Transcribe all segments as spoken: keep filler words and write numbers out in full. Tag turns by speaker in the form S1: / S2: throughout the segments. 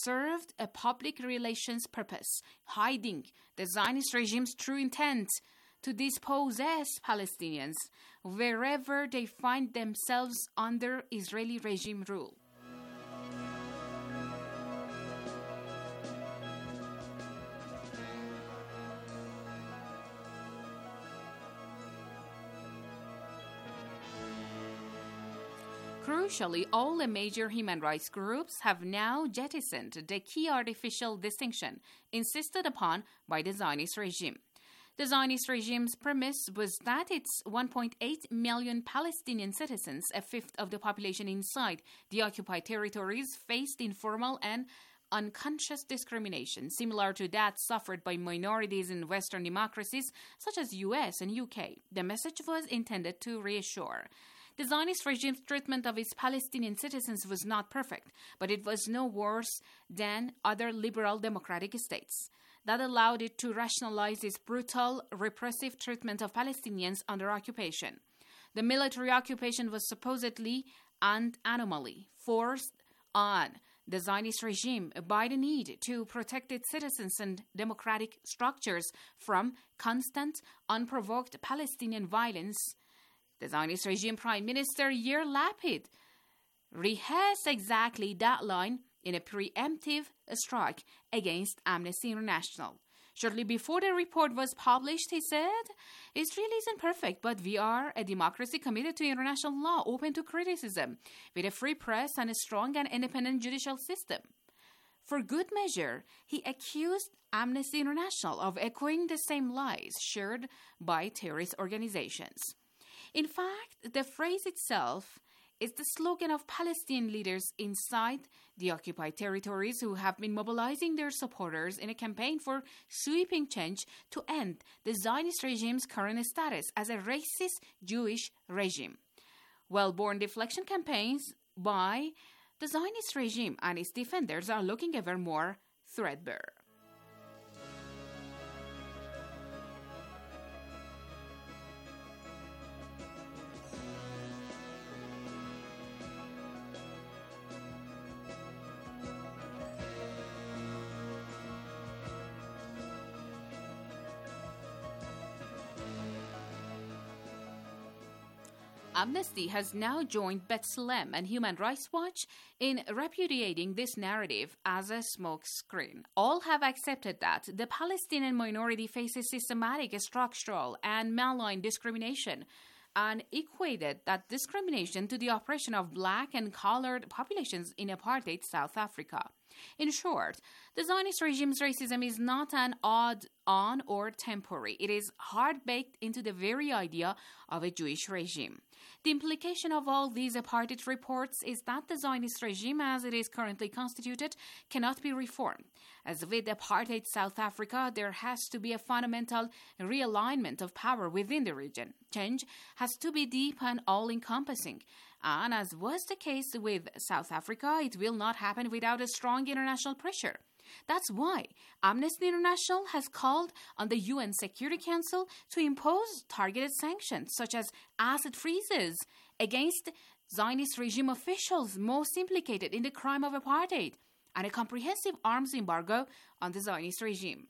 S1: served a public relations purpose, hiding the Zionist regime's true intent to dispossess Palestinians wherever they find themselves under Israeli regime rule. Crucially, all the major human rights groups have now jettisoned the key artificial distinction insisted upon by the Zionist regime. The Zionist regime's premise was that its one point eight million Palestinian citizens, a fifth of the population inside the occupied territories, faced informal and unconscious discrimination, similar to that suffered by minorities in Western democracies such as U S and U K. The message was intended to reassure. The Zionist regime's treatment of its Palestinian citizens was not perfect, but it was no worse than other liberal democratic states. That allowed it to rationalize its brutal, repressive treatment of Palestinians under occupation. The military occupation was supposedly an anomaly forced on the Zionist regime by the need to protect its citizens and democratic structures from constant, unprovoked Palestinian violence. The Zionist regime Prime Minister Yair Lapid rehearsed exactly that line in a preemptive strike against Amnesty International. Shortly before the report was published, he said, "Israel isn't perfect, but we are a democracy committed to international law, open to criticism, with a free press and a strong and independent judicial system." For good measure, he accused Amnesty International of echoing the same lies shared by terrorist organizations. In fact, the phrase itself is the slogan of Palestinian leaders inside the occupied territories who have been mobilizing their supporters in a campaign for sweeping change to end the Zionist regime's current status as a racist Jewish regime. Well-born deflection campaigns by the Zionist regime and its defenders are looking ever more threadbare. Amnesty has now joined B'Tselem and Human Rights Watch in repudiating this narrative as a smokescreen. All have accepted that the Palestinian minority faces systematic, structural, and malign discrimination, and equated that discrimination to the oppression of black and colored populations in apartheid South Africa. In short, the Zionist regime's racism is not an odd-on or temporary. It is hard-baked into the very idea of a Jewish regime. The implication of all these apartheid reports is that the Zionist regime, as it is currently constituted, cannot be reformed. As with apartheid South Africa, there has to be a fundamental realignment of power within the region. Change has to be deep and all-encompassing. And as was the case with South Africa, it will not happen without a strong international pressure. That's why Amnesty International has called on the U N Security Council to impose targeted sanctions, such as asset freezes, against Zionist regime officials most implicated in the crime of apartheid, and a comprehensive arms embargo on the Zionist regime.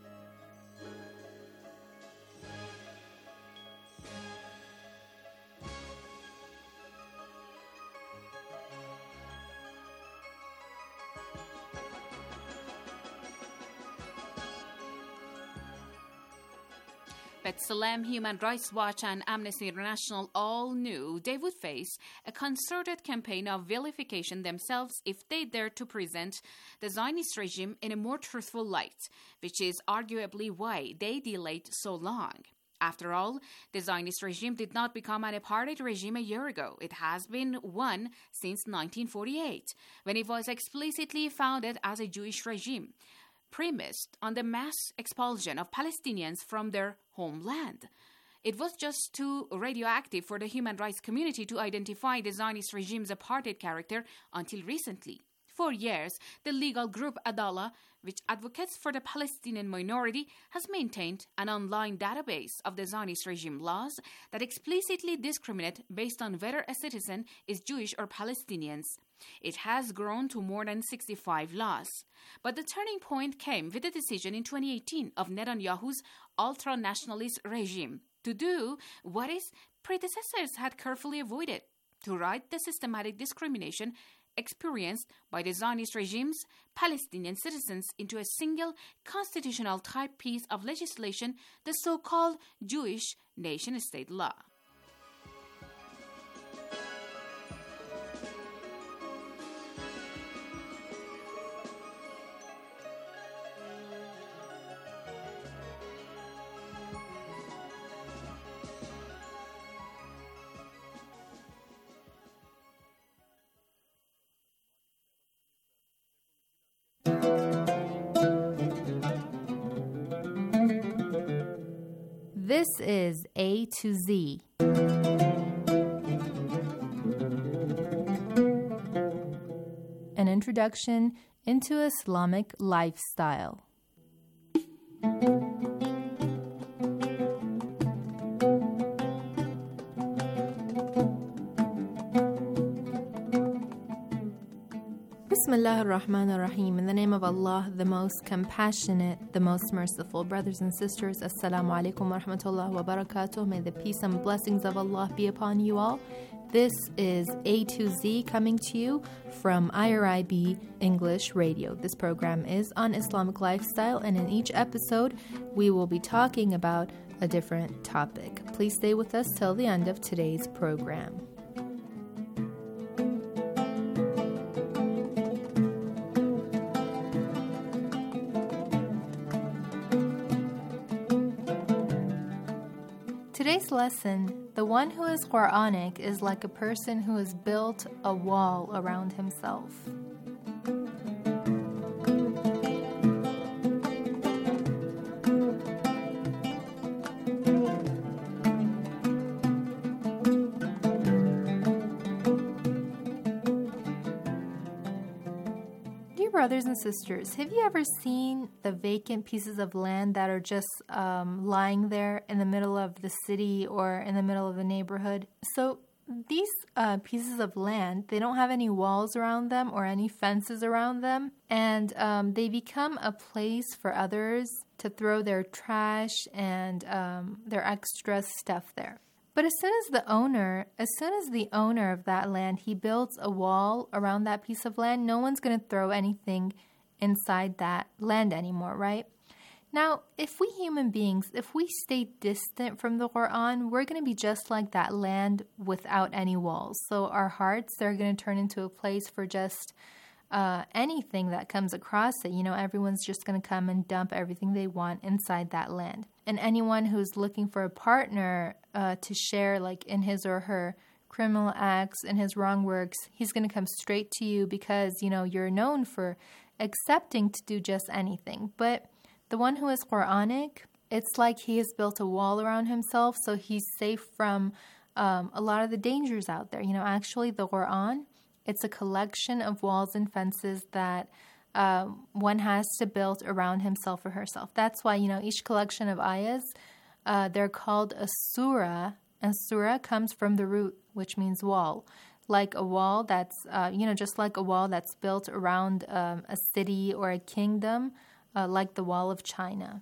S1: B'Tselem, Human Rights Watch, and Amnesty International all knew they would face a concerted campaign of vilification themselves if they dared to present the Zionist regime in a more truthful light, which is arguably why they delayed so long. After all, the Zionist regime did not become an apartheid regime a year ago. It has been one since nineteen forty-eight, when it was explicitly founded as a Jewish regime, premised on the mass expulsion of Palestinians from their homeland. It was just too radioactive for the human rights community to identify the Zionist regime's apartheid character until recently. For years, the legal group Adalah, which advocates for the Palestinian minority, has maintained an online database of the Zionist regime laws that explicitly discriminate based on whether a citizen is Jewish or Palestinians. It has grown to more than sixty-five laws. But the turning point came with the decision in twenty eighteen of Netanyahu's ultra-nationalist regime to do what his predecessors had carefully avoided, to right the systematic discrimination experienced by the Zionist regime's Palestinian citizens into a single constitutional type piece of legislation, the so-called Jewish nation-state law.
S2: This is A to Z. An introduction into Islamic lifestyle. Bismillah ar-Rahman ar-Rahim. In the name of Allah, the most compassionate, the most merciful. Brothers and sisters, Assalamu alaikum wa rahmatullahi wa barakatuh. May the peace and blessings of Allah be upon you all. This is A to Z coming to you from I R I B English Radio. This program is on Islamic lifestyle, and in each episode, we will be talking about a different topic. Please stay with us till the end of today's program. Today's lesson, the one who is Quranic is like a person who has built a wall around himself. Brothers and sisters, have you ever seen the vacant pieces of land that are just um, lying there in the middle of the city or in the middle of a neighborhood? So these uh, pieces of land, they don't have any walls around them or any fences around them, and um, they become a place for others to throw their trash and um, their extra stuff there. But as soon as the owner, as soon as the owner of that land, he builds a wall around that piece of land, no one's going to throw anything inside that land anymore, right? Now, if we human beings, if we stay distant from the Quran, we're going to be just like that land without any walls. So our hearts, they're going to turn into a place for just uh, anything that comes across it. You know, everyone's just going to come and dump everything they want inside that land. And anyone who's looking for a partner uh, to share like in his or her criminal acts and his wrong works, he's going to come straight to you because, you know, you're known for accepting to do just anything. But the one who is Quranic, it's like he has built a wall around himself, so he's safe from um, a lot of the dangers out there. You know, actually the Quran, it's a collection of walls and fences that Uh, one has to build around himself or herself. That's why, you know, each collection of ayahs, uh, they're called a surah, and surah comes from the root, which means wall. Like a wall that's, uh, you know, just like a wall that's built around um, a city or a kingdom, uh, like the Wall of China.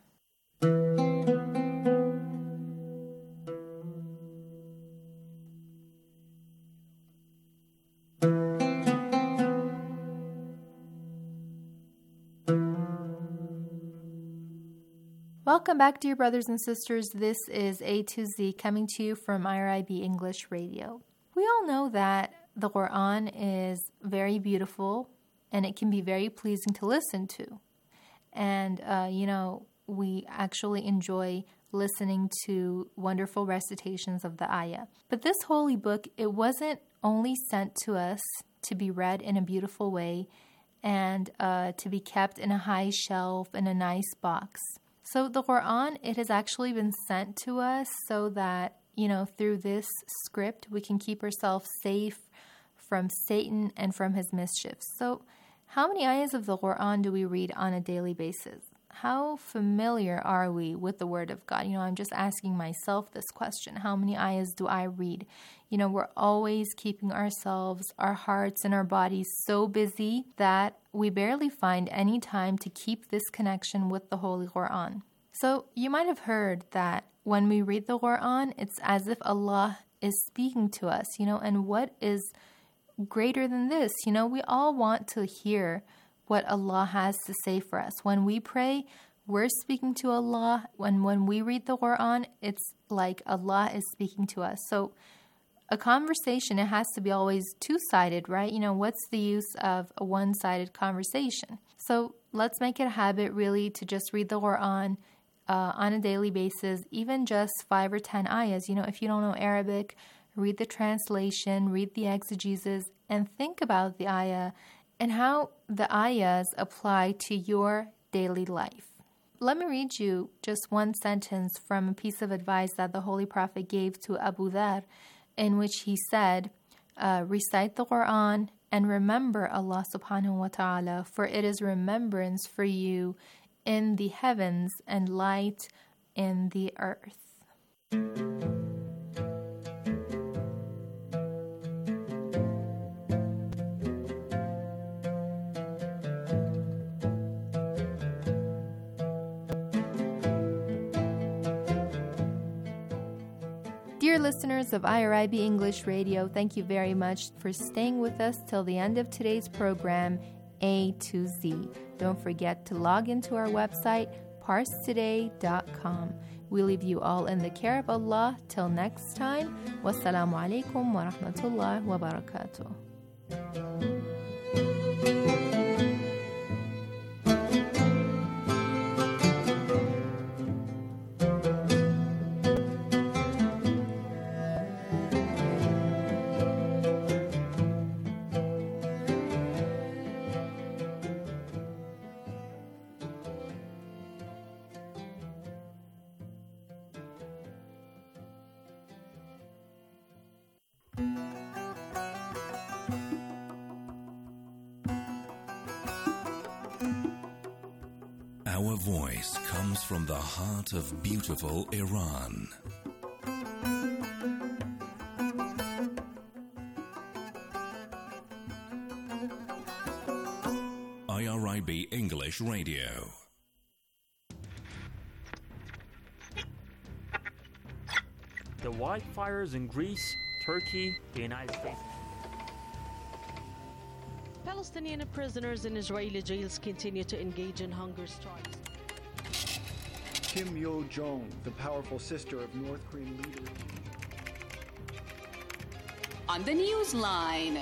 S2: Welcome back, dear brothers and sisters. This is A to Z coming to you from I R I B English Radio. We all know that the Quran is very beautiful and it can be very pleasing to listen to. And, uh, you know, we actually enjoy listening to wonderful recitations of the ayah. But this holy book, it wasn't only sent to us to be read in a beautiful way and uh, to be kept in a high shelf in a nice box. So the Quran, it has actually been sent to us so that, you know, through this script, we can keep ourselves safe from Satan and from his mischiefs. So how many ayahs of the Quran do we read on a daily basis? how familiar are we with the Word of God? You know, I'm just asking myself this question. How many ayahs do I read? You know, we're always keeping ourselves, our hearts, and our bodies so busy that we barely find any time to keep this connection with the Holy Quran. So you might have heard that when we read the Quran, it's as if Allah is speaking to us, you know, and what is greater than this? You know, we all want to hear what Allah has to say for us. When we pray, we're speaking to Allah. When when we read the Quran, it's like Allah is speaking to us. So a conversation, it has to be always two-sided, right? You know, what's the use of a one-sided conversation? So let's make it a habit really to just read the Quran uh, on a daily basis, even just five or ten ayahs. You know, if you don't know Arabic, read the translation, read the exegesis, and think about the ayah and how the ayahs apply to your daily life. Let me read you just one sentence from a piece of advice that the Holy Prophet gave to Abu Dhar, in which he said, uh, recite the Quran and remember Allah subhanahu wa ta'ala, for it is remembrance for you in the heavens and light in the earth. Dear listeners of I R I B English Radio, thank you very much for staying with us till the end of today's program, A to Z. Don't forget to log into our website, parse today dot com. We leave you all in the care of Allah. Till next time, wassalamu alaikum wa rahmatullahi wa barakatuh.
S3: Our voice comes from the heart of beautiful Iran. I R I B English Radio.
S4: The wildfires in Greece, Turkey, the United States.
S5: Palestinian prisoners in Israeli jails continue to engage in hunger strikes.
S6: Kim Yo-jong, the powerful sister of North Korean leader.
S7: On the Newsline.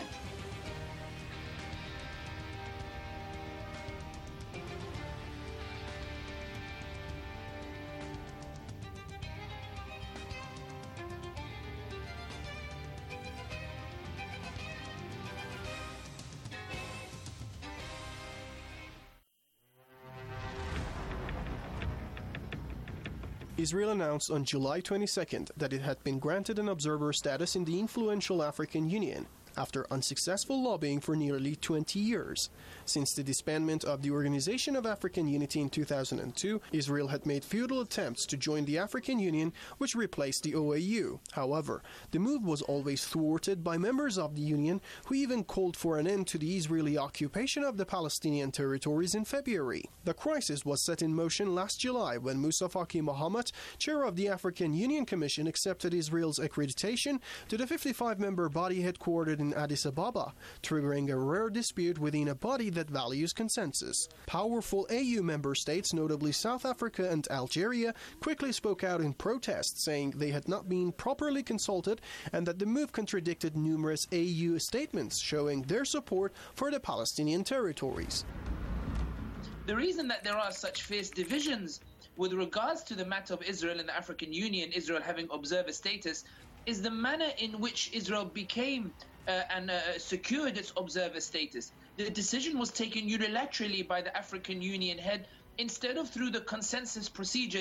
S8: Israel announced on July twenty-second that it had been granted an observer status in the influential African Union after unsuccessful lobbying for nearly twenty years. Since the disbandment of the Organization of African Unity in two thousand two, Israel had made futile attempts to join the African Union, which replaced the O A U. However, the move was always thwarted by members of the Union, who even called for an end to the Israeli occupation of the Palestinian territories in February. The crisis was set in motion last July when Moussa Faki Mohammed, chair of the African Union Commission, accepted Israel's accreditation to the fifty-five member body headquartered in Addis Ababa, triggering a rare dispute within a body that values consensus. Powerful A U member states, notably South Africa and Algeria, quickly spoke out in protest, saying they had not been properly consulted and that the move contradicted numerous A U statements showing their support for the Palestinian territories.
S9: The reason that there are such fierce divisions with regards to the matter of Israel and the African Union, Israel having observer status, is the manner in which Israel became uh, and uh, secured its observer status. The decision was taken unilaterally by the African Union head instead of through the consensus procedures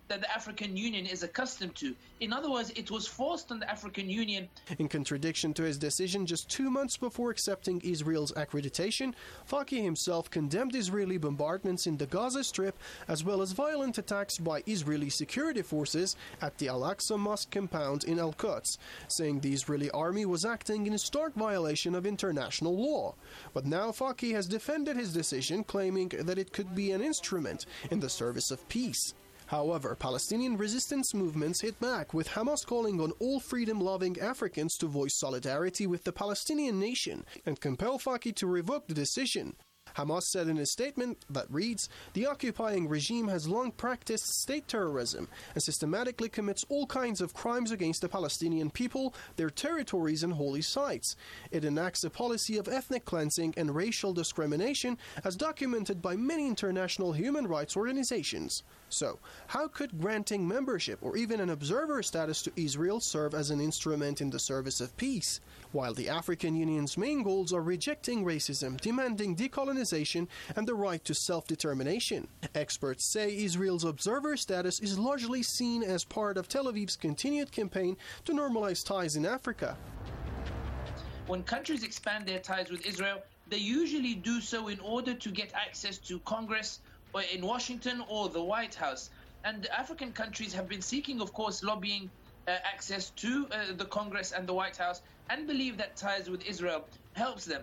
S9: that the African Union is accustomed to. In other words, it was forced on the African Union.
S8: In contradiction to his decision just two months before accepting Israel's accreditation, Faki himself condemned Israeli bombardments in the Gaza Strip as well as violent attacks by Israeli security forces at the Al-Aqsa Mosque compound in Al-Quds, saying the Israeli army was acting in stark violation of international law. But now Faki has defended his decision, claiming that it could be an instrument in the service of peace. However, Palestinian resistance movements hit back, with Hamas calling on all freedom-loving Africans to voice solidarity with the Palestinian nation and compel Faki to revoke the decision. Hamas said in a statement that reads, "The occupying regime has long practiced state terrorism and systematically commits all kinds of crimes against the Palestinian people, their territories and holy sites. It enacts a policy of ethnic cleansing and racial discrimination as documented by many international human rights organizations." So, how could granting membership or even an observer status to Israel serve as an instrument in the service of peace? While the African Union's main goals are rejecting racism, demanding decolonization, and the right to self-determination. Experts say Israel's observer status is largely seen as part of Tel Aviv's continued campaign to normalize ties in Africa.
S9: When countries expand their ties with Israel, they usually do so in order to get access to Congress or in Washington or the White House. And African countries have been seeking, of course, lobbying uh, access to uh, the Congress and the White House, and believe that ties with Israel helps them.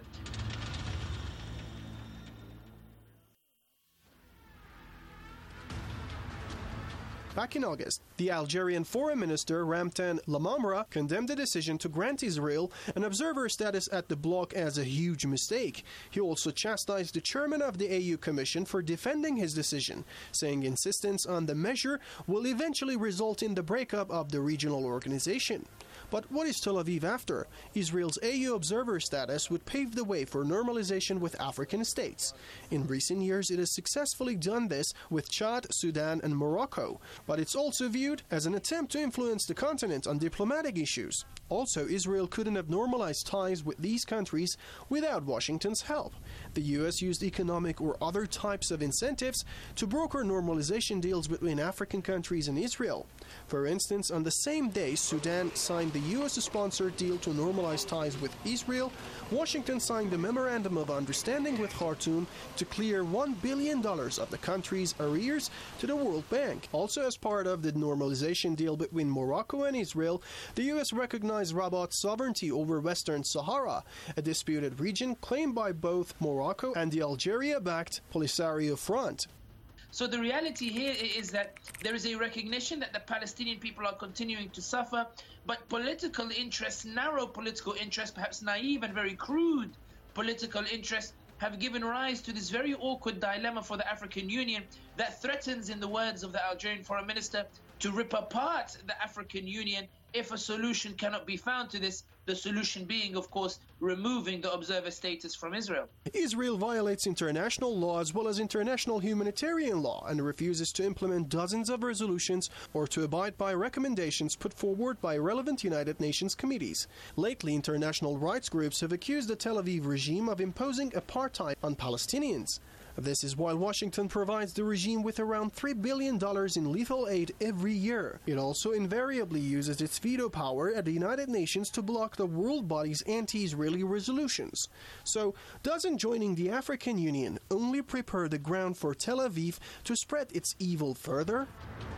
S8: Back in August, the Algerian Foreign Minister Ramtan Lamamra condemned the decision to grant Israel an observer status at the bloc as a huge mistake. He also chastised the chairman of the A U Commission for defending his decision, saying insistence on the measure will eventually result in the breakup of the regional organization. But what is Tel Aviv after? Israel's A U observer status would pave the way for normalization with African states. In recent years, it has successfully done this with Chad, Sudan, and Morocco, but it's also viewed as an attempt to influence the continent on diplomatic issues. Also, Israel couldn't have normalized ties with these countries without Washington's help. The U S used economic or other types of incentives to broker normalization deals between African countries and Israel. For instance, on the same day Sudan signed the U S-sponsored deal to normalize ties with Israel, Washington signed a memorandum of understanding with Khartoum to clear one billion dollars of the country's arrears to the World Bank. Also, as part of the normalization deal between Morocco and Israel, the U S recognized Rabat's sovereignty over Western Sahara, a disputed region claimed by both Morocco and the Algeria-backed Polisario Front.
S9: So the reality here is that there is a recognition that the Palestinian people are continuing to suffer, but political interests, narrow political interests, perhaps naive and very crude political interests, have given rise to this very awkward dilemma for the African Union that threatens, in the words of the Algerian Foreign Minister, to rip apart the African Union if a solution cannot be found to this, the solution being, of course, removing the observer status from Israel.
S8: Israel violates international law as well as international humanitarian law and refuses to implement dozens of resolutions or to abide by recommendations put forward by relevant United Nations committees. Lately, international rights groups have accused the Tel Aviv regime of imposing apartheid on Palestinians. This is while Washington provides the regime with around three billion dollars in lethal aid every year. It also invariably uses its veto power at the United Nations to block the world body's anti-Israeli resolutions. So, doesn't joining the African Union only prepare the ground for Tel Aviv to spread its evil further?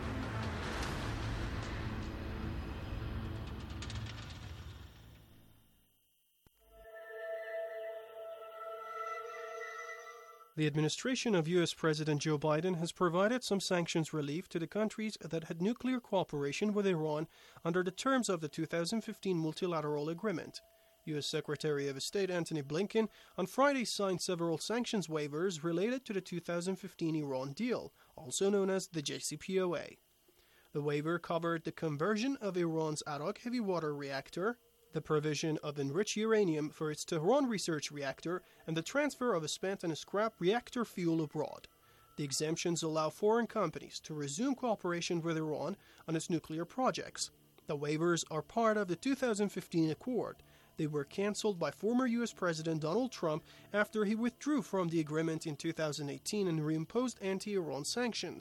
S8: The administration of U S President Joe Biden has provided some sanctions relief to the countries that had nuclear cooperation with Iran under the terms of the two thousand fifteen multilateral agreement. U S Secretary of State Antony Blinken on Friday signed several sanctions waivers related to the two thousand fifteen Iran deal, also known as the J C P O A. The waiver covered the conversion of Iran's Arak heavy water reactor, the provision of enriched uranium for its Tehran research reactor, and the transfer of a spent and scrap reactor fuel abroad. The exemptions allow foreign companies to resume cooperation with Iran on its nuclear projects. The waivers are part of the two thousand fifteen accord. They were cancelled by former U S President Donald Trump after he withdrew from the agreement in two thousand eighteen and reimposed anti-Iran sanctions.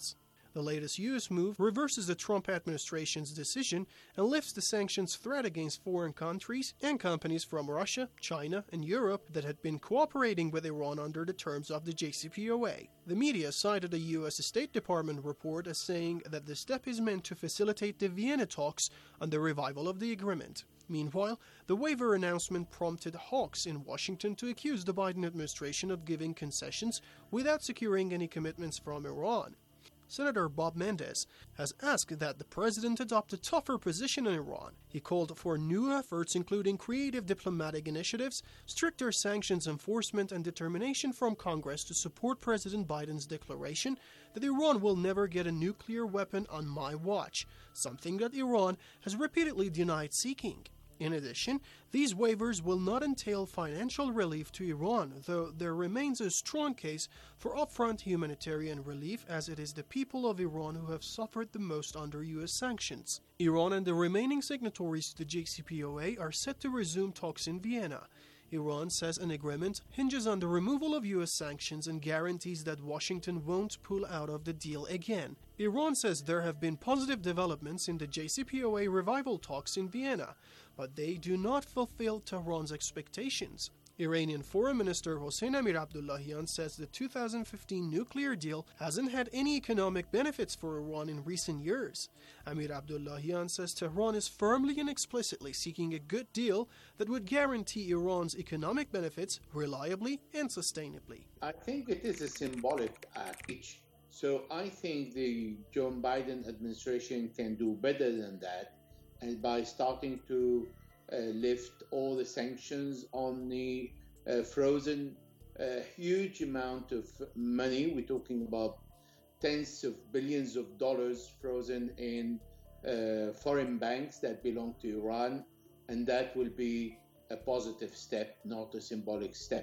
S8: The latest U S move reverses the Trump administration's decision and lifts the sanctions threat against foreign countries and companies from Russia, China, and Europe that had been cooperating with Iran under the terms of the J C P O A. The media cited a U S State Department report as saying that the step is meant to facilitate the Vienna talks on the revival of the agreement. Meanwhile, the waiver announcement prompted hawks in Washington to accuse the Biden administration of giving concessions without securing any commitments from Iran. Senator Bob Menendez has asked that the president adopt a tougher position on Iran. He called for new efforts including creative diplomatic initiatives, stricter sanctions enforcement, and determination from Congress to support President Biden's declaration that Iran will never get a nuclear weapon on my watch, something that Iran has repeatedly denied seeking. In addition, these waivers will not entail financial relief to Iran, though there remains a strong case for upfront humanitarian relief, as it is the people of Iran who have suffered the most under U S sanctions. Iran and the remaining signatories to the J C P O A are set to resume talks in Vienna. Iran says an agreement hinges on the removal of U S sanctions and guarantees that Washington won't pull out of the deal again. Iran says there have been positive developments in the J C P O A revival talks in Vienna, but they do not fulfill Tehran's expectations. Iranian Foreign Minister Hossein Amir-Abdollahian says the two thousand fifteen nuclear deal hasn't had any economic benefits for Iran in recent years. Amir-Abdollahian says Tehran is firmly and explicitly seeking a good deal that would guarantee Iran's economic benefits reliably and sustainably.
S10: I think it is a symbolic package. So I think the Joe Biden administration can do better than that, and by starting to uh, lift all the sanctions on the uh, frozen uh, huge amount of money. We're talking about tens of billions of dollars frozen in uh, foreign banks that belong to Iran, and that will be a positive step, not a symbolic step.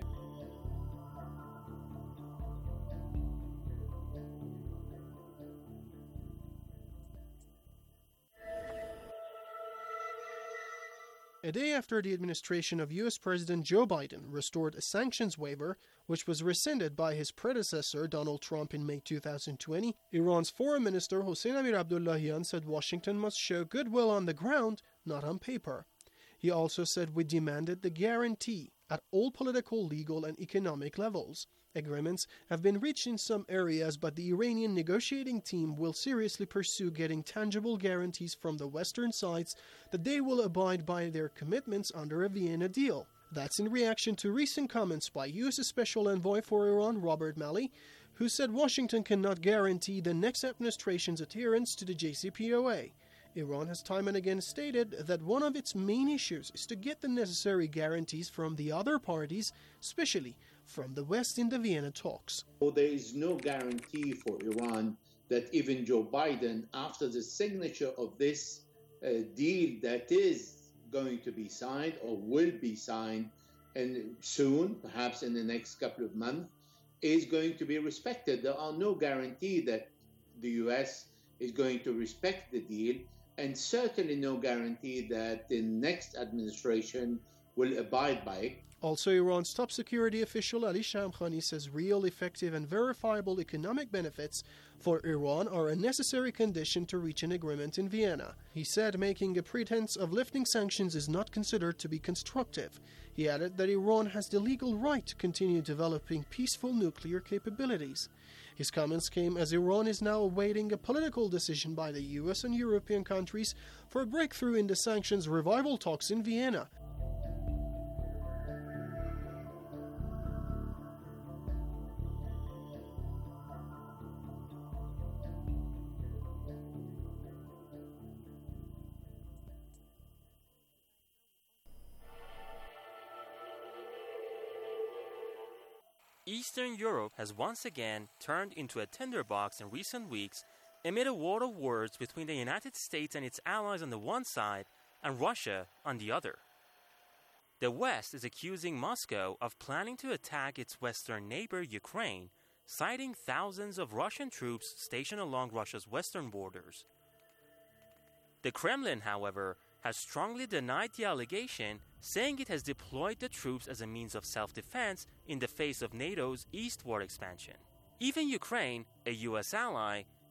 S8: A day after the administration of U S President Joe Biden restored a sanctions waiver, which was rescinded by his predecessor Donald Trump in May two thousand twenty, Iran's Foreign Minister Hossein Amir-Abdollahian said Washington must show goodwill on the ground, not on paper. He also said we demanded the guarantee at all political, legal, and economic levels. Agreements have been reached in some areas, but the Iranian negotiating team will seriously pursue getting tangible guarantees from the Western sides that they will abide by their commitments under a Vienna deal. That's in reaction to recent comments by U S Special Envoy for Iran, Robert Malley, who said Washington cannot guarantee the next administration's adherence to the J C P O A. Iran has time and again stated that one of its main issues is to get the necessary guarantees from the other parties, especially from the West in the Vienna talks.
S10: Well, there is no guarantee for Iran that even Joe Biden, after the signature of this uh, deal that is going to be signed or will be signed and soon, perhaps in the next couple of months, is going to be respected. There are no guarantee that the U S is going to respect the deal, and certainly no guarantee that the next administration will abide by it.
S8: Also, Iran's top security official Ali Shamkhani says real, effective, and verifiable economic benefits for Iran are a necessary condition to reach an agreement in Vienna. He said making a pretense of lifting sanctions is not considered to be constructive. He added that Iran has the legal right to continue developing peaceful nuclear capabilities. His comments came as Iran is now awaiting a political decision by the U S and European countries for a breakthrough in the sanctions revival talks in Vienna.
S4: Eastern Europe has once again turned into a tinderbox in recent weeks amid a war of words between the United States and its allies on the one side and Russia on the other. The West is accusing Moscow of planning to attack its western neighbor Ukraine, citing thousands of Russian troops stationed along Russia's western borders. The Kremlin, however, has strongly denied the allegation, saying it has deployed the troops as a means of self-defense in the face of NATO's eastward expansion. Even Ukraine, a U S ally,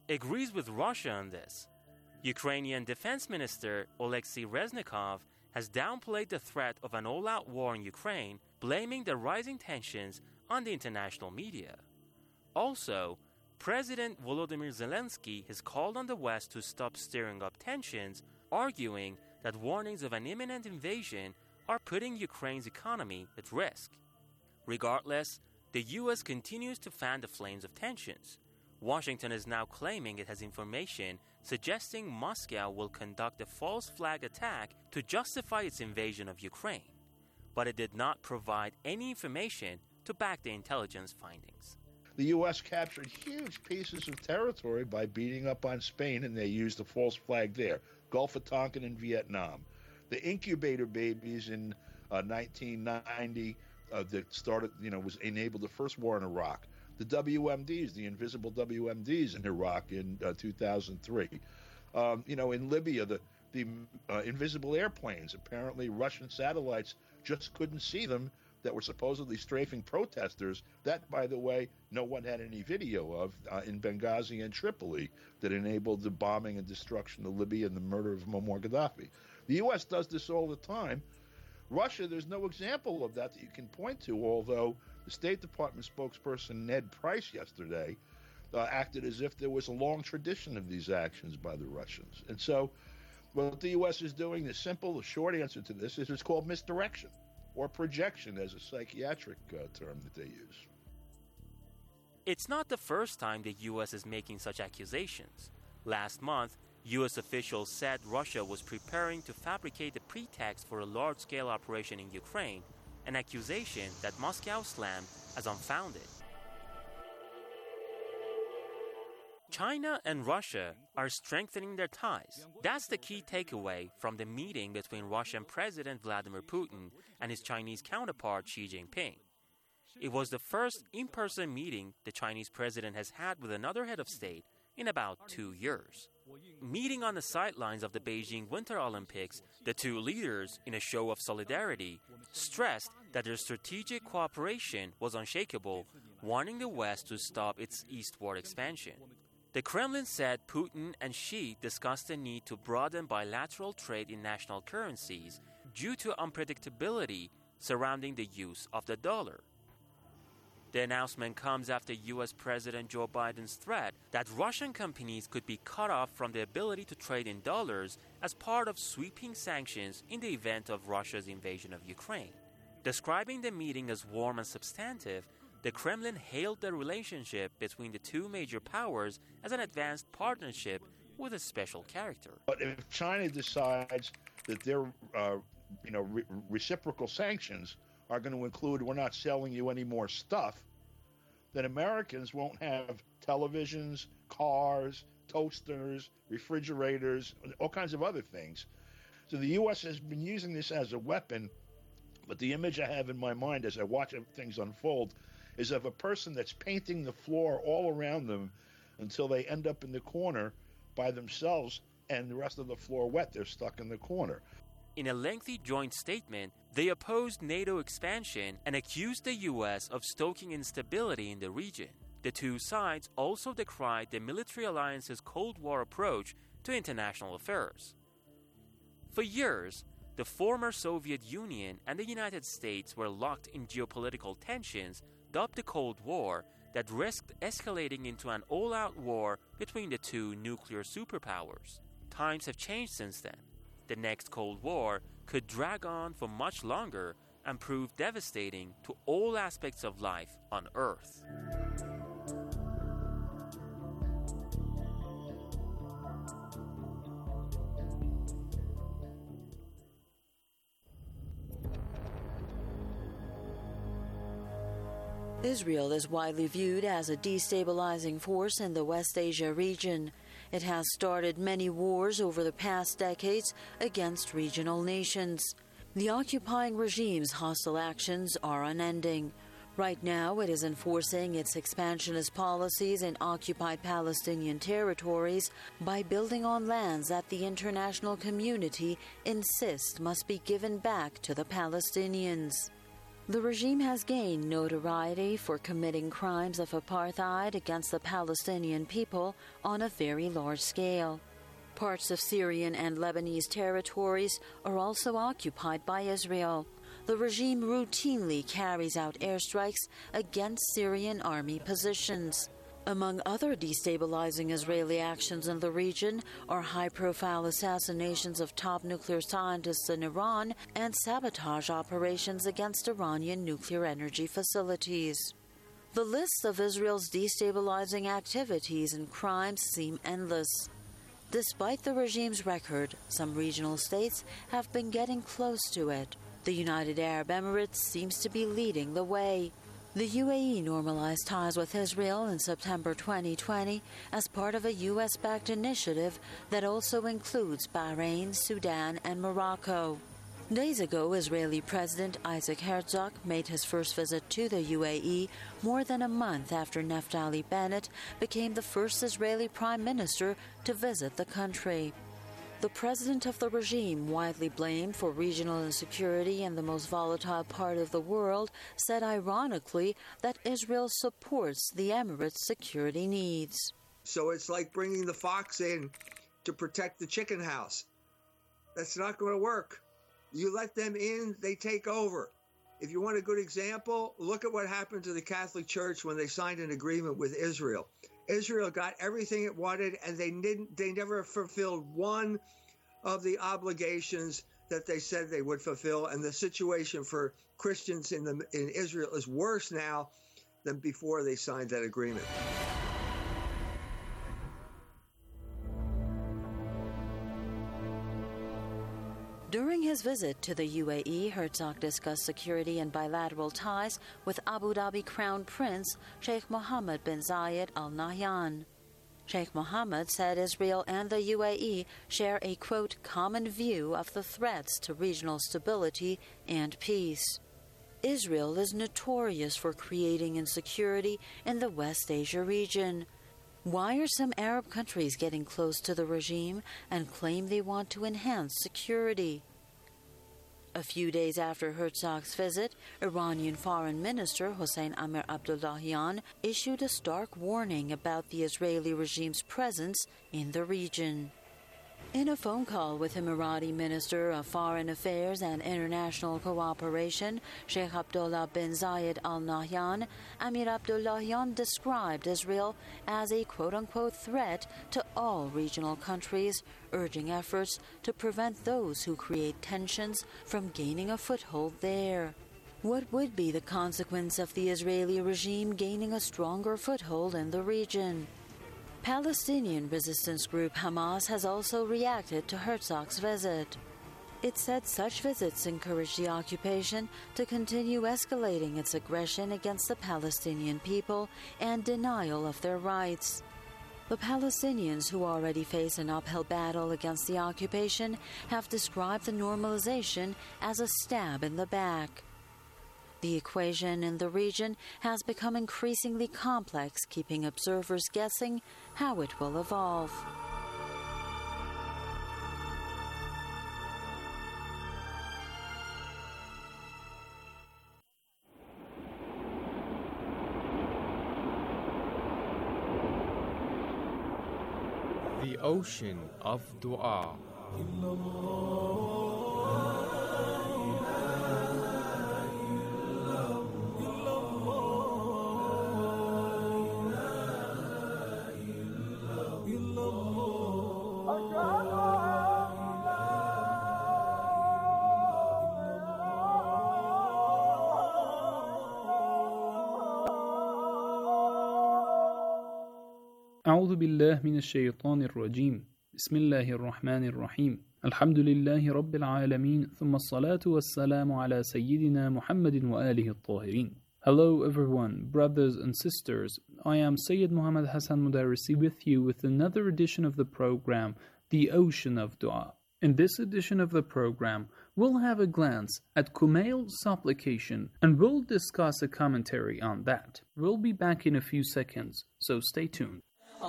S4: agrees with Russia on this. Ukrainian Defense Minister Oleksiy Reznikov has downplayed the threat of an all-out war in Ukraine, blaming the rising tensions on the international media. Also, President Volodymyr Zelensky has called on the West to stop stirring up tensions, arguing that warnings of an imminent invasion are putting Ukraine's economy at risk. Regardless, the U S continues to fan the flames of tensions. Washington is now claiming it has information suggesting Moscow will conduct a false flag attack to justify its invasion of Ukraine, but it did not provide any information to back the intelligence findings.
S11: The U S captured huge pieces of territory by beating up on Spain, and they used a false flag there. Gulf of Tonkin and Vietnam. The incubator babies in uh, nineteen ninety uh, that started, you know, was enabled the first war in Iraq. The W M Ds, the invisible W M Ds in Iraq in uh, two thousand three. Um, you know, in Libya, the, the uh, invisible airplanes, apparently Russian satellites just couldn't see them, that were supposedly strafing protesters. That, by the way, no one had any video of uh, in Benghazi and Tripoli that enabled the bombing and destruction of Libya and the murder of Muammar Gaddafi. The U S does this all the time. Russia, there's no example of that that you can point to, although the State Department spokesperson Ned Price yesterday uh, acted as if there was a long tradition of these actions by the Russians. And so what the U S is doing, the simple, the short answer to this is it's called misdirection, or projection as a psychiatric uh, term that they use.
S4: It's not the first time the U S is making such accusations. Last month, U S officials said Russia was preparing to fabricate a pretext for a large-scale operation in Ukraine, an accusation that Moscow slammed as unfounded. China and Russia are strengthening their ties. That's the key takeaway from the meeting between Russian President Vladimir Putin and his Chinese counterpart Xi Jinping. It was the first in-person meeting the Chinese president has had with another head of state in about two years. Meeting on the sidelines of the Beijing Winter Olympics, the two leaders, in a show of solidarity, stressed that their strategic cooperation was unshakable, warning the West to stop its eastward expansion. The Kremlin said Putin and Xi discussed the need to broaden bilateral trade in national currencies due to unpredictability surrounding the use of the dollar. The announcement comes after U S President Joe Biden's threat that Russian companies could be cut off from the ability to trade in dollars as part of sweeping sanctions in the event of Russia's invasion of Ukraine. Describing the meeting as warm and substantive, the Kremlin hailed the relationship between the two major powers as an advanced partnership with a special character.
S11: But if China decides that their uh, you know, re- reciprocal sanctions are going to include we're not selling you any more stuff, then Americans won't have televisions, cars, toasters, refrigerators, all kinds of other things. So the U S has been using this as a weapon, but the image I have in my mind as I watch things unfold is of a person that's painting the floor all around them until they end up in the corner by themselves and the rest of the floor wet. They're stuck in the corner.
S4: In a lengthy joint statement, they opposed NATO expansion and accused the U S of stoking instability in the region. The two sides also decried the military alliance's Cold War approach to international affairs. For years, the former Soviet Union and the United States were locked in geopolitical tensions dubbed the Cold War that risked escalating into an all-out war between the two nuclear superpowers. Times have changed since then. The next Cold War could drag on for much longer and prove devastating to all aspects of life on Earth.
S12: Israel is widely viewed as a destabilizing force in the West Asia region. It has started many wars over the past decades against regional nations. The occupying regime's hostile actions are unending. Right now, it is enforcing its expansionist policies in occupied Palestinian territories by building on lands that the international community insists must be given back to the Palestinians. The regime has gained notoriety for committing crimes of apartheid against the Palestinian people on a very large scale. Parts of Syrian and Lebanese territories are also occupied by Israel. The regime routinely carries out airstrikes against Syrian army positions. Among other destabilizing Israeli actions in the region are high-profile assassinations of top nuclear scientists in Iran and sabotage operations against Iranian nuclear energy facilities. The lists of Israel's destabilizing activities and crimes seem endless. Despite the regime's record, some regional states have been getting close to it. The United Arab Emirates seems to be leading the way. The U A E normalized ties with Israel in September twenty twenty as part of a U S-backed initiative that also includes Bahrain, Sudan, and Morocco. Days ago, Israeli President Isaac Herzog made his first visit to the U A E more than a month after Naftali Bennett became the first Israeli prime minister to visit the country. The president of the regime, widely blamed for regional insecurity in the most volatile part of the world, said ironically that Israel supports the Emirates' security needs.
S13: So it's like bringing the fox in to protect the chicken house. That's not going to work. You let them in, they take over. If you want a good example, look at what happened to the Catholic Church when they signed an agreement with Israel. Israel got everything it wanted, and they didn't. They never fulfilled one of the obligations that they said they would fulfill. And the situation for Christians in the in Israel is worse now than before they signed that agreement.
S12: During his visit to the U A E, Herzog discussed security and bilateral ties with Abu Dhabi Crown Prince Sheikh Mohammed bin Zayed Al Nahyan. Sheikh Mohammed said Israel and the U A E share a, quote, common view of the threats to regional stability and peace. Israel is notorious for creating insecurity in the West Asia region. Why are some Arab countries getting close to the regime and claim they want to enhance security? A few days after Herzog's visit, Iranian Foreign Minister Hossein Amir Abdullahian issued a stark warning about the Israeli regime's presence in the region. In a phone call with Emirati Minister of Foreign Affairs and International Cooperation, Sheikh Abdullah bin Zayed Al Nahyan, Amir Abdullahian described Israel as a quote-unquote threat to all regional countries, urging efforts to prevent those who create tensions from gaining a foothold there. What would be the consequence of the Israeli regime gaining a stronger foothold in the region? Palestinian resistance group Hamas has also reacted to Herzog's visit. It said such visits encourage the occupation to continue escalating its aggression against the Palestinian people and denial of their rights. The Palestinians, who already face an uphill battle against the occupation, have described the normalization as a stab in the back. The equation in the region has become increasingly complex, keeping observers guessing how it will evolve.
S14: The ocean of dua.
S15: أعوذ بالله من الشيطان الرجيم بسم الله الرحمن الرحيم الحمد لله رب العالمين ثم الصلاة والسلام على سيدنا محمد وآله الطاهرين. Hello everyone, brothers and sisters. I am Sayyid Muhammad Hassan Mudarrisi with you with another edition of the program, The Ocean of Dua. In this edition of the program, we'll have a glance at Kumail's supplication and we'll discuss a commentary on that. We'll be back in a few seconds, so stay tuned.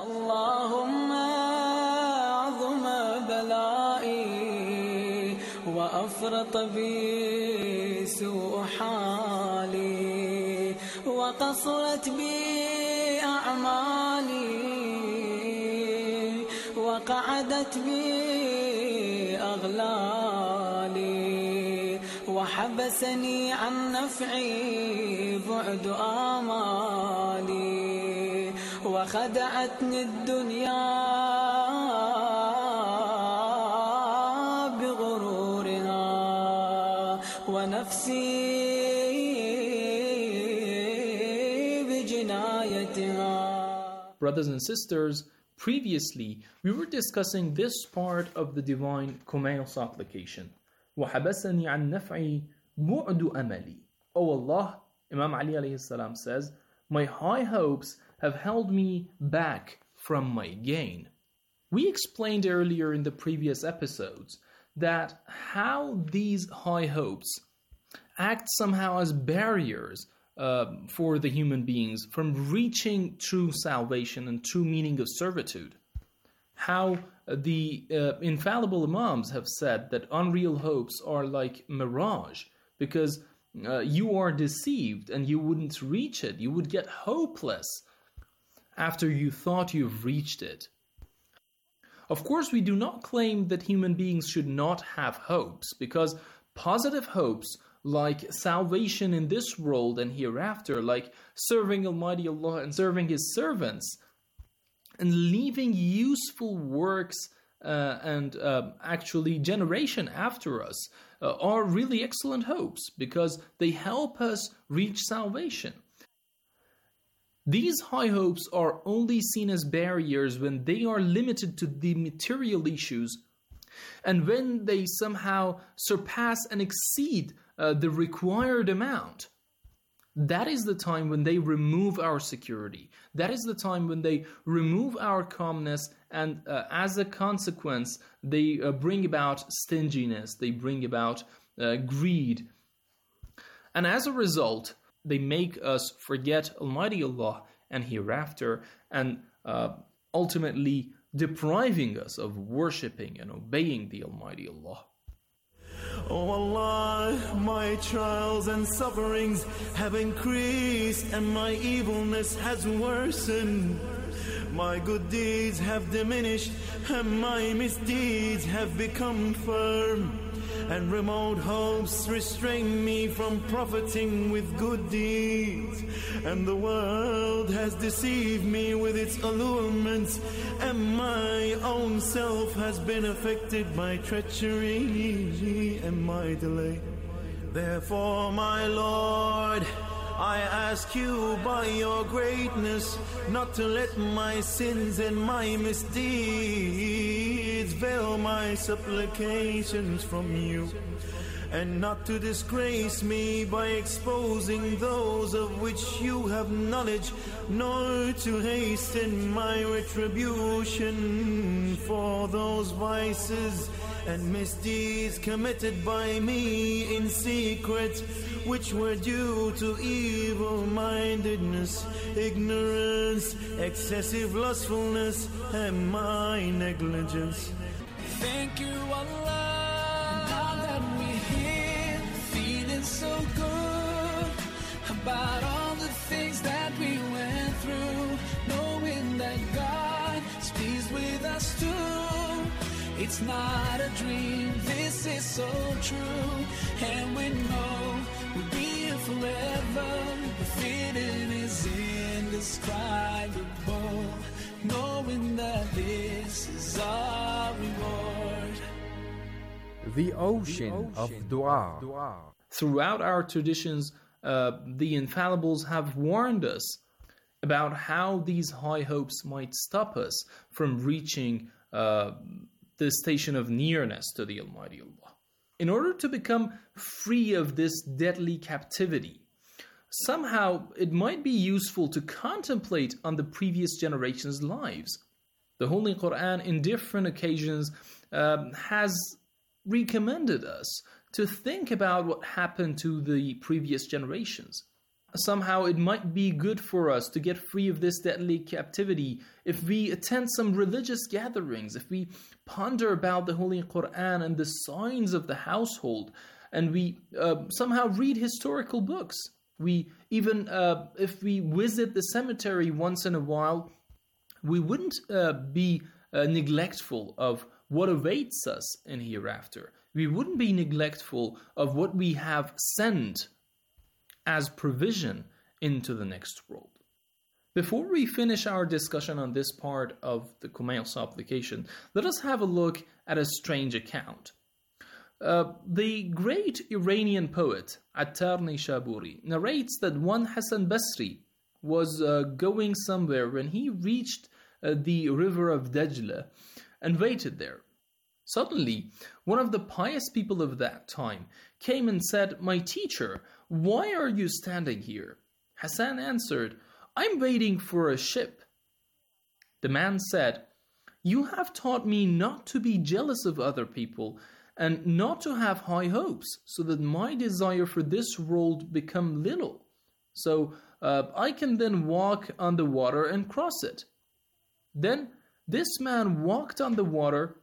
S16: اللهم عظم بلائي وأفرط بي سوء حالي وقصرت بي أعمالي وقعدت بي أغلالي وحبسني عن نفعي بعد آمالي وخدعتني الدنيا بغرورها ونفسي بجنايتها.
S15: Brothers and sisters, previously we were discussing this part of the divine Kumail supplication. وَحَبَسَنِي عَنْ نَفْعِي بُعْدُ أَمَلِي. Oh Allah, Imam Ali alayhi salam says, my high hopes have held me back from my gain. We explained earlier in the previous episodes that how these high hopes act somehow as barriers uh, for the human beings from reaching true salvation and true meaning of servitude. How the uh, infallible Imams have said that unreal hopes are like mirage, because uh, you are deceived and you wouldn't reach it. You would get hopeless after you thought you've reached it. Of course, we do not claim that human beings should not have hopes, because positive hopes like salvation in this world and hereafter, like serving Almighty Allah and serving His servants, and leaving useful works uh, and uh, actually generation after us uh, are really excellent hopes, because they help us reach salvation. These high hopes are only seen as barriers when they are limited to the material issues, and when they somehow surpass and exceed uh, the required amount. That is the time when they remove our security. That is the time when they remove our calmness, and uh, as a consequence, they uh, bring about stinginess, they bring about uh, greed. And as a result, they make us forget Almighty Allah and hereafter, and uh, ultimately depriving us of worshipping and obeying the Almighty Allah.
S17: Oh Allah, my trials and sufferings have increased, and my evilness has worsened. My good deeds have diminished, and my misdeeds have become firm. And remote hopes restrain me from profiting with good deeds. And the world has deceived me with its allurements, and my own self has been affected by treachery and my delay. Therefore, my Lord, I ask you by your greatness not to let my sins and my misdeeds veil my supplications from you, and not to disgrace me by exposing those of which you have knowledge, nor to hasten my retribution for those vices and misdeeds committed by me in secret, which were due to evil-mindedness, ignorance, excessive lustfulness, and my negligence.
S16: Thank you, Allah, now that we're here, feeling so good about all the things that we went through, knowing that God is pleased with us too. It's not a dream, this is so true, and we know we'll be here forever. The feeling is indescribable, knowing that this is our reward.
S14: The ocean of dua.
S15: Throughout our traditions, uh, the infallibles have warned us about how these high hopes might stop us from reaching uh, the station of nearness to the Almighty Allah. In order to become free of this deadly captivity, somehow it might be useful to contemplate on the previous generations' lives. The Holy Quran, in different occasions, um, has recommended us to think about what happened to the previous generations. somehow it might be good for us to get free of this deadly captivity if we attend some religious gatherings, if we ponder about the Holy Quran and the signs of the household, and we uh, somehow read historical books. We even, uh, if we visit the cemetery once in a while, we wouldn't uh, be uh, neglectful of what awaits us in hereafter. We wouldn't be neglectful of what we have sent as provision into the next world. Before we finish our discussion on this part of the Kumail supplication, let us have a look at a strange account. Uh, the great Iranian poet Attar Nishaburi narrates that one Hassan Basri was uh, going somewhere when he reached uh, the river of Dajla and waited there. Suddenly, one of the pious people of that time came and said, "My teacher, why are you standing here?" Hassan answered, "I'm waiting for a ship." The man said, "You have taught me not to be jealous of other people and not to have high hopes, so that my desire for this world become little. So uh, I can then walk on the water and cross it." Then this man walked on the water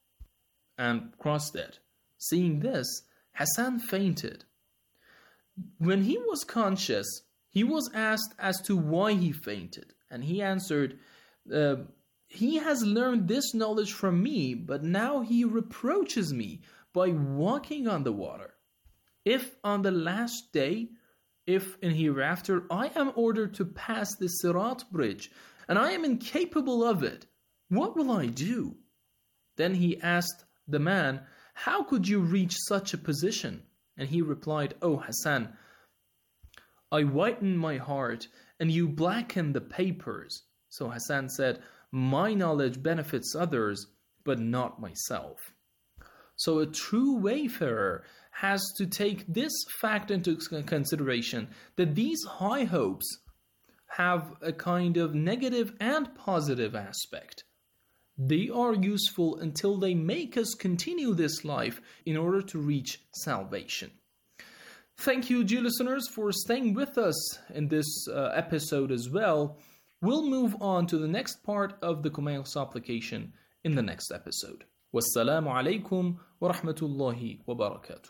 S15: and crossed it. Seeing this, Hassan fainted. When he was conscious, he was asked as to why he fainted, and he answered, uh, "He has learned this knowledge from me, but now he reproaches me by walking on the water. If on the last day, if in hereafter I am ordered to pass the Sirat bridge, and I am incapable of it, what will I do?" Then he asked the man, "How could you reach such a position?" And he replied, "Oh Hassan, I whiten my heart and you blacken the papers." So Hassan said, "My knowledge benefits others, but not myself." So a true wayfarer has to take this fact into consideration, that these high hopes have a kind of negative and positive aspect. They are useful until they make us continue this life in order to reach salvation. Thank you, dear listeners, for staying with us in this uh, episode as well. We'll move on to the next part of the Kumail supplication in the next episode. Wassalamu alaikum wa rahmatullahi wa barakatuh.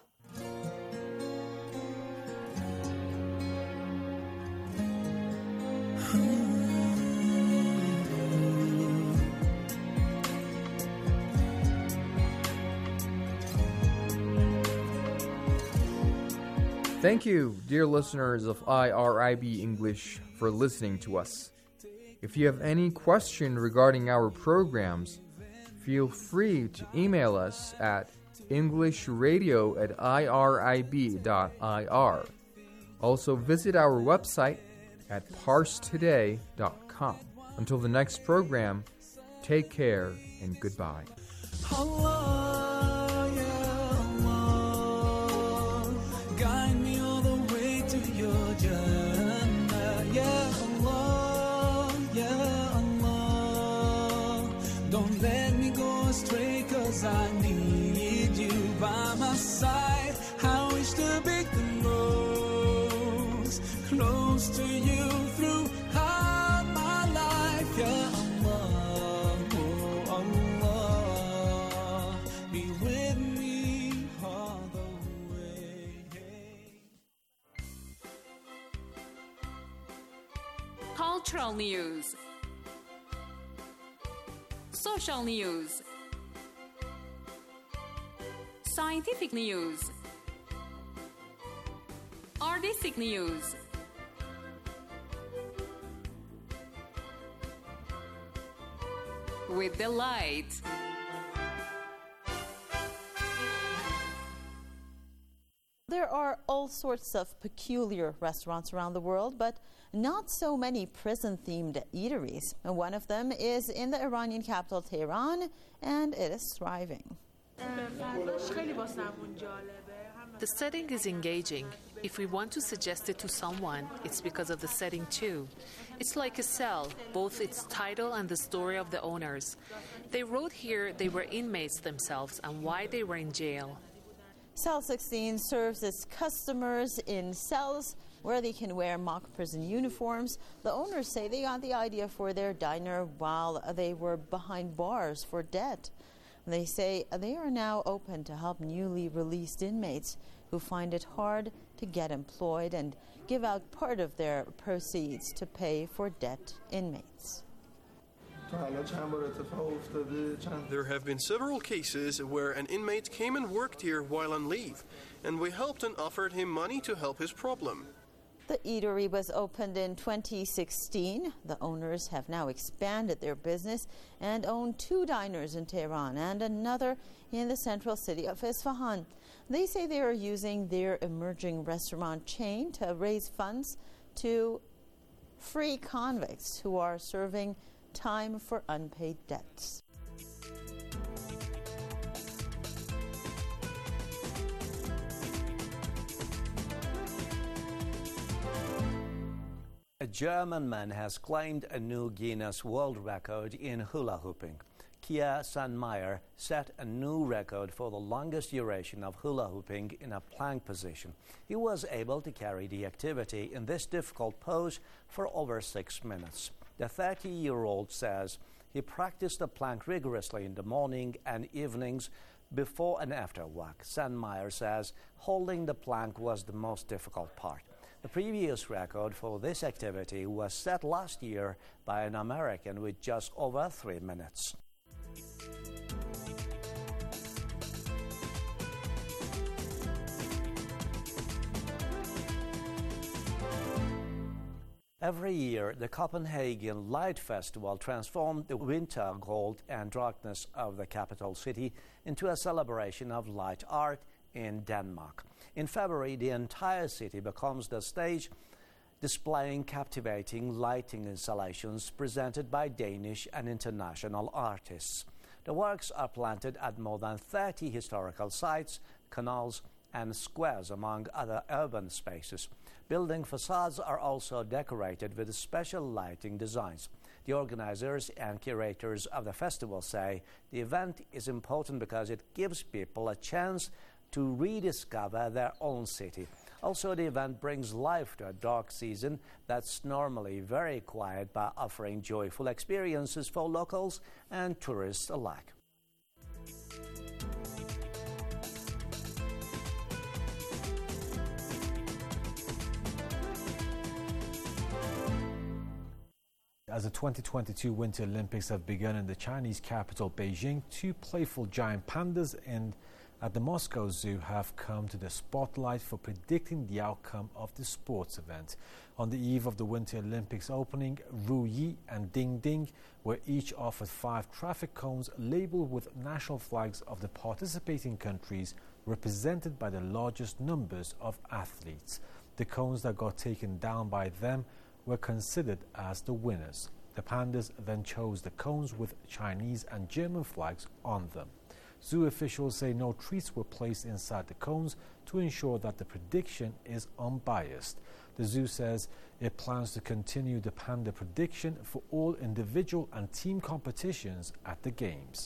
S14: Thank you, dear listeners of I R I B English, for listening to us. If you have any question regarding our programs, feel free to email us at englishradio at irib dot I R. Also visit our website at parse today dot com. Until the next program, take care and goodbye.
S16: Allah, ya Allah, guide me all the way to your Jannah. Ya Allah, ya Allah, don't let me go astray, 'cause I need you by my side. I wish to be close, close to you throughout my life. Ya Allah, oh Allah, be with me all the way.
S1: Cultural news, social news, scientific news, artistic news, with delight.
S18: There are all sorts of peculiar restaurants around the world, but not so many prison-themed eateries. And one of them is in the Iranian capital, Tehran, and it is thriving.
S19: The setting is engaging. If we want to suggest it to someone, it's because of the setting too. It's like a cell, both its title and the story of the owners. They wrote here they were inmates themselves and why they were in jail.
S18: Cell sixteen serves its customers in cells where they can wear mock prison uniforms. The owners say they got the idea for their diner while they were behind bars for debt. They say they are now open to help newly released inmates who find it hard to get employed and give out part of their proceeds to pay for debt inmates.
S8: There have been several cases where an inmate came and worked here while on leave, and we helped and offered him money to help his problem.
S18: The eatery was opened in twenty sixteen. The owners have now expanded their business and own two diners in Tehran and another in the central city of Isfahan. They say they are using their emerging restaurant chain to raise funds to free convicts who are serving time for unpaid debts.
S20: A German man has claimed a new Guinness World Record in hula hooping. Kia Sandmeier set a new record for the longest duration of hula hooping in a plank position. He was able to carry the activity in this difficult pose for over six minutes. The thirty-year-old says he practiced the plank rigorously in the morning and evenings before and after work. Sandmeier says holding the plank was the most difficult part. The previous record for this activity was set last year by an American with just over three minutes. Every year, the Copenhagen Light Festival transformed the winter cold and darkness of the capital city into a celebration of light art in Denmark. In February, the entire city becomes the stage, displaying captivating lighting installations presented by Danish and international artists. The works are planted at more than thirty historical sites, canals, and squares, among other urban spaces. Building facades are also decorated with special lighting designs. The organizers and curators of the festival say the event is important because it gives people a chance to rediscover their own city. Also, the event brings life to a dark season that's normally very quiet by offering joyful experiences for locals and tourists alike.
S21: As the twenty twenty-two Winter Olympics have begun in the Chinese capital, Beijing, two playful giant pandas in, at the Moscow Zoo have come to the spotlight for predicting the outcome of the sports event. On the eve of the Winter Olympics opening, Ru Yi and Ding Ding were each offered five traffic cones labeled with national flags of the participating countries, represented by the largest numbers of athletes. The cones that got taken down by them were considered as the winners. The pandas then chose the cones with Chinese and German flags on them. Zoo officials say no treats were placed inside the cones to ensure that the prediction is unbiased. The zoo says it plans to continue the panda prediction for all individual and team competitions at the Games.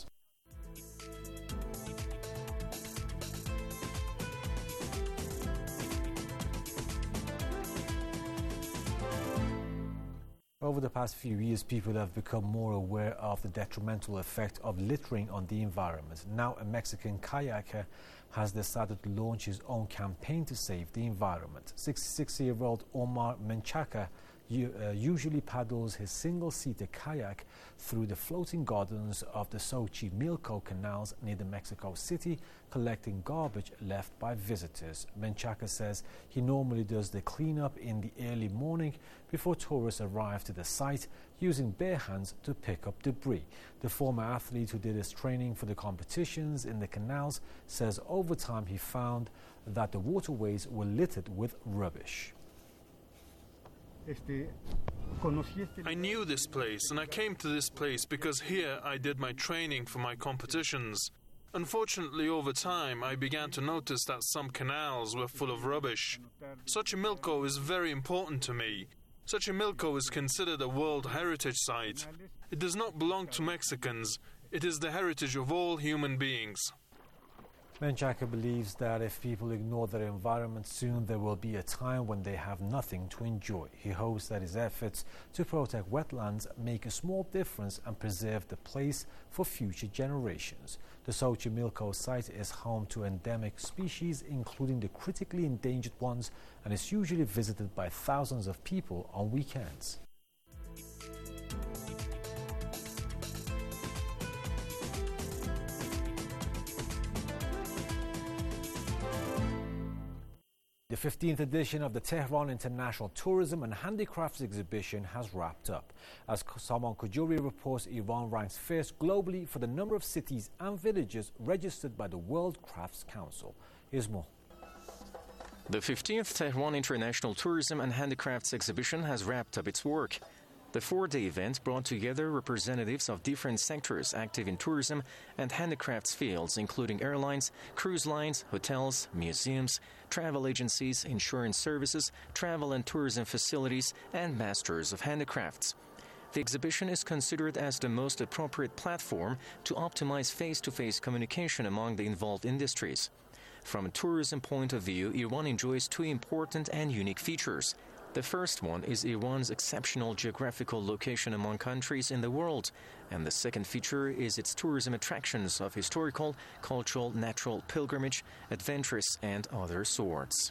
S21: Over the past few years, people have become more aware of the detrimental effect of littering on the environment. Now, a Mexican kayaker has decided to launch his own campaign to save the environment. sixty-six-year-old Omar Menchaca uh, usually paddles his single-seater kayak through the floating gardens of the Xochimilco canals near the Mexico City, collecting garbage left by visitors. Menchaca says he normally does the cleanup in the early morning before tourists arrive to the site, using bare hands to pick up debris. The former athlete who did his training for the competitions in the canals says over time he found that the waterways were littered with rubbish.
S22: I knew this place, and I came to this place because here I did my training for my competitions. Unfortunately, over time, I began to notice that some canals were full of rubbish. Xochimilco is very important to me. Xochimilco is considered a World Heritage Site. It does not belong to Mexicans. It is the heritage of all human beings.
S21: Menchaca believes that if people ignore their environment, soon there will be a time when they have nothing to enjoy. He hopes that his efforts to protect wetlands make a small difference and preserve the place for future generations. The Xochimilco site is home to endemic species, including the critically endangered ones, and is usually visited by thousands of people on weekends. The fifteenth edition of the Tehran International Tourism and Handicrafts Exhibition has wrapped up. As Saman Kujuri reports, Iran ranks first globally for the number of cities and villages registered by the World Crafts Council. Here's more.
S2: The fifteenth Tehran International Tourism and Handicrafts Exhibition has wrapped up its work. The four-day event brought together representatives of different sectors active in tourism and handicrafts fields, including airlines, cruise lines, hotels, museums, travel agencies, insurance services, travel and tourism facilities, and masters of handicrafts. The exhibition is considered as the most appropriate platform to optimize face-to-face communication among the involved industries. From a tourism point of view, Iran enjoys two important and unique features. The first one is Iran's exceptional geographical location among countries in the world, and the second feature is its tourism attractions of historical, cultural, natural pilgrimage, adventurous, and other sorts.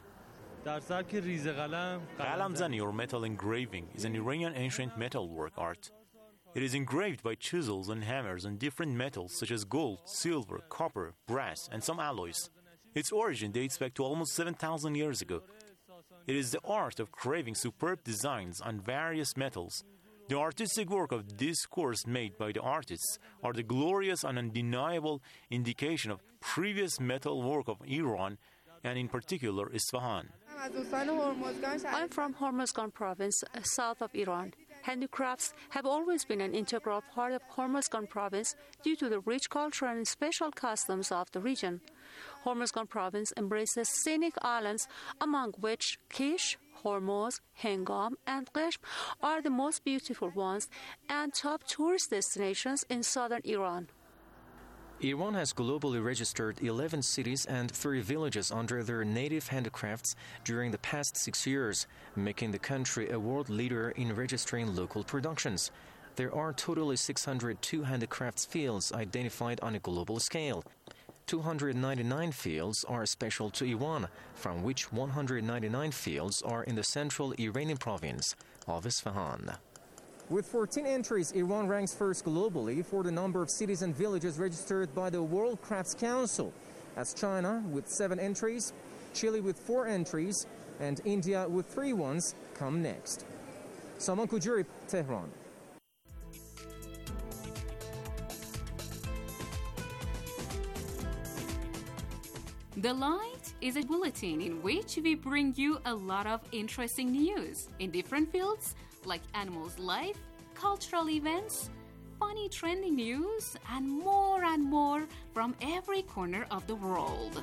S3: Qalamzani, or metal engraving, is an Iranian ancient metalwork art. It is engraved by chisels and hammers on different metals such as gold, silver, copper, brass, and some alloys. Its origin dates back to almost seven thousand years ago. It is the art of carving superb designs on various metals. The artistic work of this course made by the artists are the glorious and undeniable indication of previous metal work of Iran, and in particular Isfahan.
S23: I'm from Hormozgan province, south of Iran. Handicrafts have always been an integral part of Hormozgan province due to the rich culture and special customs of the region. Hormozgan province embraces scenic islands, among which Kish, Hormuz, Hengam, and Qeshm are the most beautiful ones and top tourist destinations in southern Iran.
S2: Iran has globally registered eleven cities and three villages under their native handicrafts during the past six years, making the country a world leader in registering local productions. There are totally six hundred two handicrafts fields identified on a global scale. two hundred ninety-nine fields are special to Iran, from which one hundred ninety-nine fields are in the central Iranian province of Isfahan.
S24: With fourteen entries, Iran ranks first globally for the number of cities and villages registered by the World Crafts Council, as China with seven entries, Chile with four entries, and India with three ones come next. Saman Kujuri, Tehran.
S1: The Light is a bulletin in which we bring you a lot of interesting news in different fields like animals' life, cultural events, funny trending news, and more and more from every corner of the world.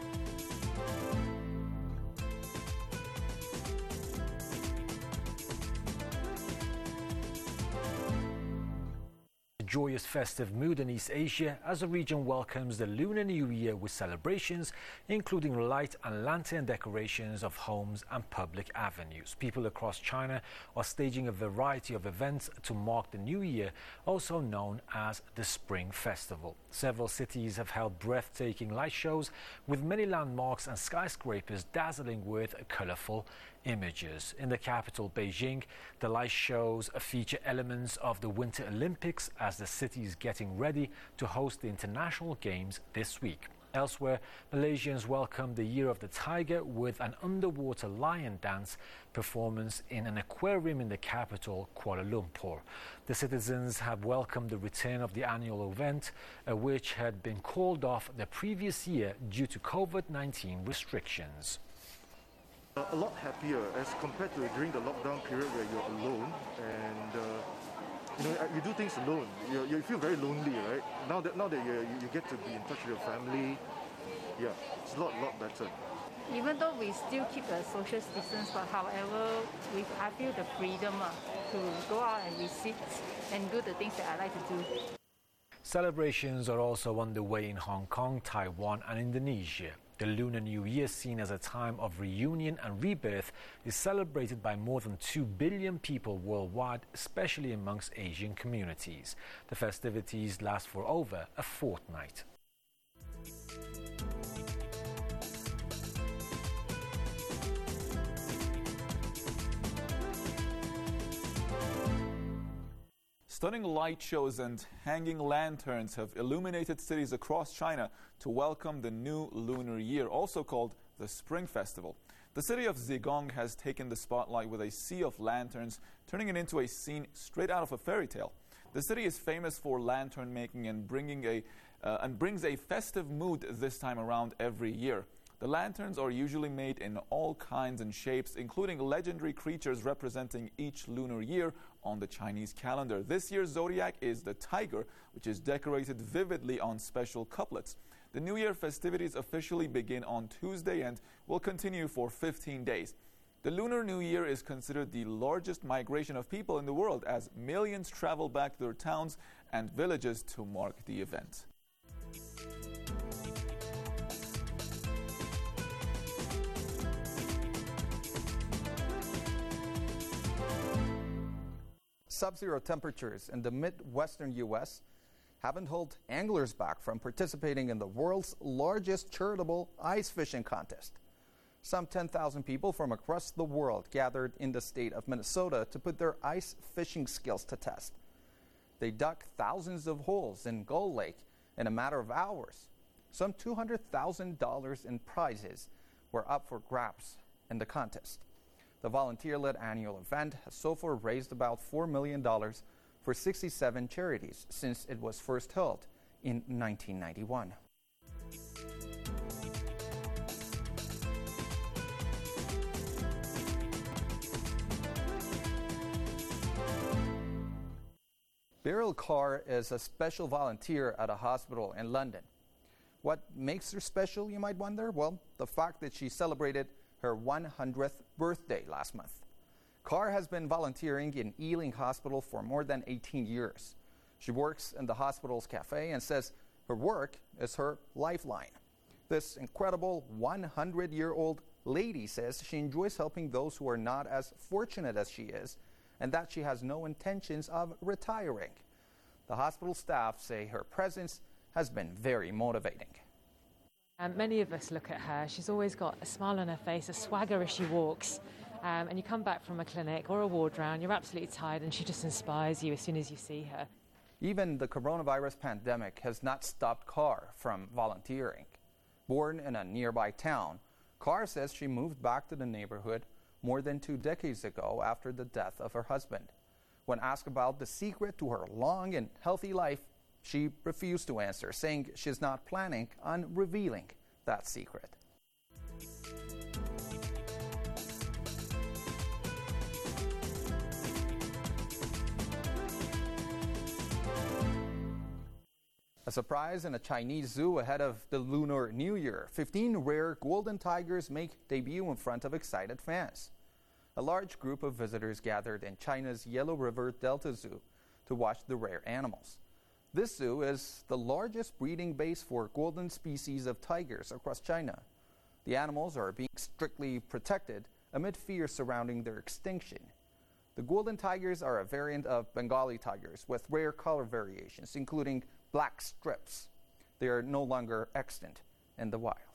S21: Joyous festive mood in East Asia as the region welcomes the Lunar New Year with celebrations, including light and lantern decorations of homes and public avenues. People across China are staging a variety of events to mark the New Year, also known as the Spring Festival. Several cities have held breathtaking light shows, with many landmarks and skyscrapers dazzling with colorful images. In the capital, Beijing, the light shows feature elements of the Winter Olympics as the city is getting ready to host the international games this week. Elsewhere, Malaysians welcomed the Year of the Tiger with an underwater lion dance performance in an aquarium in the capital, Kuala Lumpur. The citizens have welcomed the return of the annual event, uh, which had been called off the previous year due to COVID nineteen restrictions.
S25: A lot happier as compared to during the lockdown period where you're alone and uh, you know you do things alone. You, you feel very lonely, right? Now that now that you, you get to be in touch with your family, yeah, it's a lot lot better.
S26: Even though we still keep the social distance, but however, we I feel the freedom uh, to go out and visit and do the things that I like to do.
S21: Celebrations are also underway in Hong Kong, Taiwan and Indonesia. The Lunar New Year, seen as a time of reunion and rebirth, is celebrated by more than two billion people worldwide, especially amongst Asian communities. The festivities last for over a fortnight.
S5: Stunning light shows and hanging lanterns have illuminated cities across China to welcome the new lunar year, also called the Spring Festival. The city of Zigong has taken the spotlight with a sea of lanterns, turning it into a scene straight out of a fairy tale. The city is famous for lantern making and bringing a uh, and brings a festive mood this time around every year. The lanterns are usually made in all kinds and shapes, including legendary creatures representing each lunar year on the Chinese calendar. This year's zodiac is the tiger, which is decorated vividly on special couplets. The New Year festivities officially begin on Tuesday and will continue for fifteen days. The Lunar New Year is considered the largest migration of people in the world, as millions travel back to their towns and villages to mark the event.
S6: Sub-zero temperatures in the Midwestern U S haven't held anglers back from participating in the world's largest charitable ice fishing contest. Some ten thousand people from across the world gathered in the state of Minnesota to put their ice fishing skills to test. They dug thousands of holes in Gull Lake in a matter of hours. Some two hundred thousand dollars in prizes were up for grabs in the contest. The volunteer-led annual event has so far raised about four million dollars for sixty-seven charities since it was first held in nineteen ninety-one. Beryl Carr is a special volunteer at a hospital in London. What makes her special, you might wonder? Well, the fact that she celebrated her one hundredth birthday last month. Carr has been volunteering in Ealing Hospital for more than eighteen years. She works in the hospital's cafe and says her work is her lifeline. This incredible one hundred-year-old lady says she enjoys helping those who are not as fortunate as she is, and that she has no intentions of retiring. The hospital staff say her presence has been very motivating.
S7: Um, many of us look at her. She's always got a smile on her face, a swagger as she walks. Um, and you come back from a clinic or a ward round, you're absolutely tired, and she just inspires you as soon as you see her.
S6: Even the coronavirus pandemic has not stopped Carr from volunteering. Born in a nearby town, Carr says she moved back to the neighborhood more than two decades ago after the death of her husband. When asked about the secret to her long and healthy life, she refused to answer, saying she's not planning on revealing that secret. A surprise in a Chinese zoo ahead of the Lunar New Year. fifteen rare golden tigers make debut in front of excited fans. A large group of visitors gathered in China's Yellow River Delta Zoo to watch the rare animals. This zoo is the largest breeding base for golden species of tigers across China. The animals are being strictly protected amid fears surrounding their extinction. The golden tigers are a variant of Bengali tigers with rare color variations, including black strips. They are no longer extant in the wild.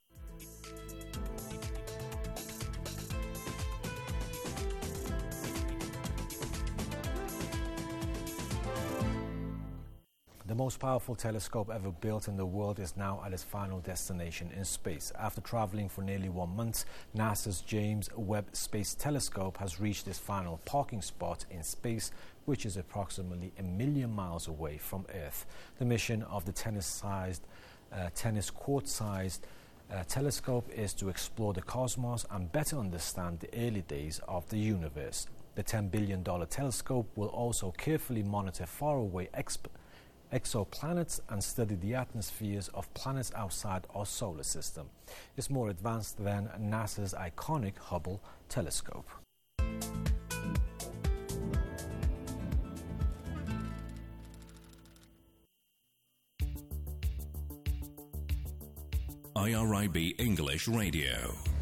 S21: The most powerful telescope ever built in the world is now at its final destination in space. After traveling for nearly one month, NASA's James Webb Space Telescope has reached its final parking spot in space, which is approximately a million miles away from Earth. The mission of the tennis-sized, uh, tennis court-sized uh, telescope is to explore the cosmos and better understand the early days of the universe. The ten billion dollars telescope will also carefully monitor faraway exp- exoplanets and study the atmospheres of planets outside our solar system. It's more advanced than NASA's iconic Hubble telescope.
S4: I R I B English Radio.